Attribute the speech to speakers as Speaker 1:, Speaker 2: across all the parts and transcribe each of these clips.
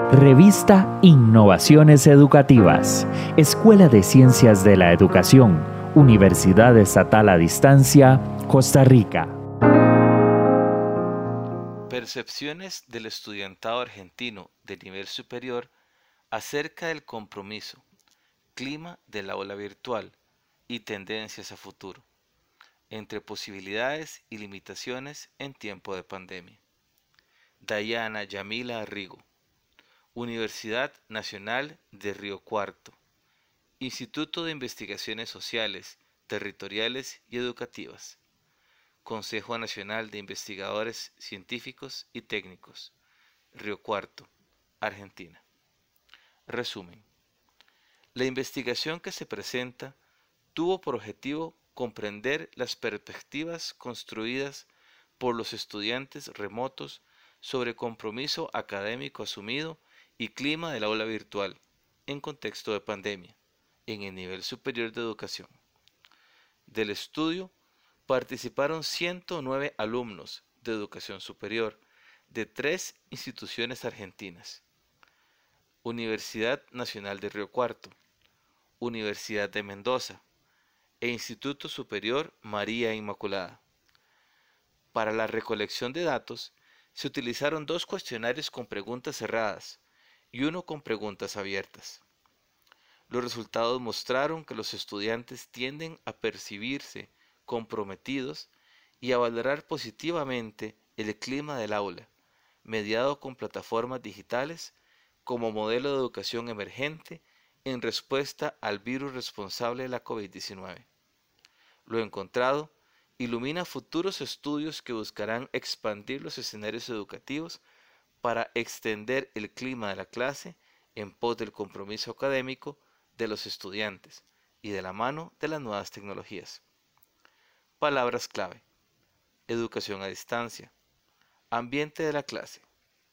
Speaker 1: Revista Innovaciones Educativas, Escuela de Ciencias de la Educación, Universidad Estatal a Distancia, Costa Rica.
Speaker 2: Percepciones del estudiantado argentino de nivel superior acerca del compromiso, clima del aula virtual y tendencias a futuro, entre posibilidades y limitaciones en tiempo de pandemia. Dayana Yamila Arrigo, Universidad Nacional de Río Cuarto, Instituto de Investigaciones Sociales, Territoriales y Educativas, Consejo Nacional de Investigadores Científicos y Técnicos, Río Cuarto, Argentina. Resumen. La investigación que se presenta tuvo por objetivo comprender las perspectivas construidas por los estudiantes remotos sobre compromiso académico asumido y clima del aula virtual en contexto de pandemia en el nivel superior de educación. Del estudio participaron 109 alumnos de educación superior de 3 instituciones argentinas: Universidad Nacional de Río Cuarto, Universidad de Mendoza e Instituto Superior María Inmaculada. Para la recolección de datos se utilizaron 2 cuestionarios con preguntas cerradas y uno con preguntas abiertas. Los resultados mostraron que los estudiantes tienden a percibirse comprometidos y a valorar positivamente el clima del aula, mediado con plataformas digitales como modelo de educación emergente en respuesta al virus responsable de la COVID-19. Lo encontrado ilumina futuros estudios que buscarán expandir los escenarios educativos para extender el clima de la clase en pos del compromiso académico de los estudiantes y de la mano de las nuevas tecnologías. Palabras clave: educación a distancia, ambiente de la clase,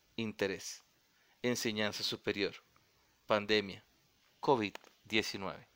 Speaker 2: interés, enseñanza superior, pandemia, COVID-19.